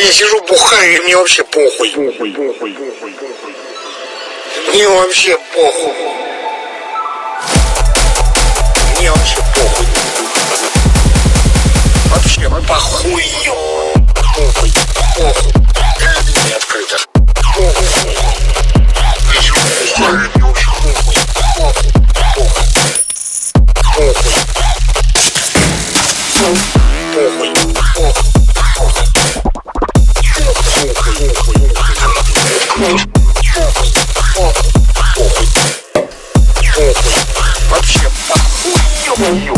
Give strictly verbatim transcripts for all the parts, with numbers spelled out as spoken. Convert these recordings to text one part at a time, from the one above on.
Я сижу, бухаю, и мне вообще похуй. Мне вообще похуй. Мне вообще похуй. Вообще похуй. Похуй. Похуй. Не открыто. Похуй. Я сижу, бухаю, и мне вообще похуй. Похуй. Похуй. Похуй. Похуй. Вообще похуй.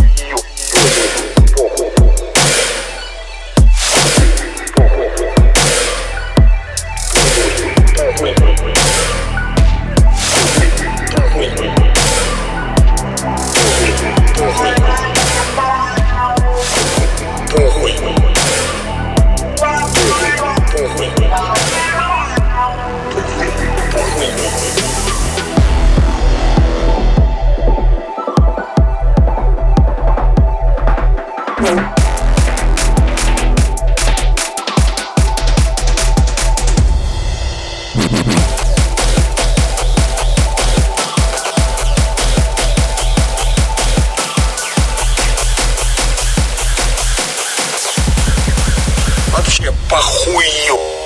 Вообще похую.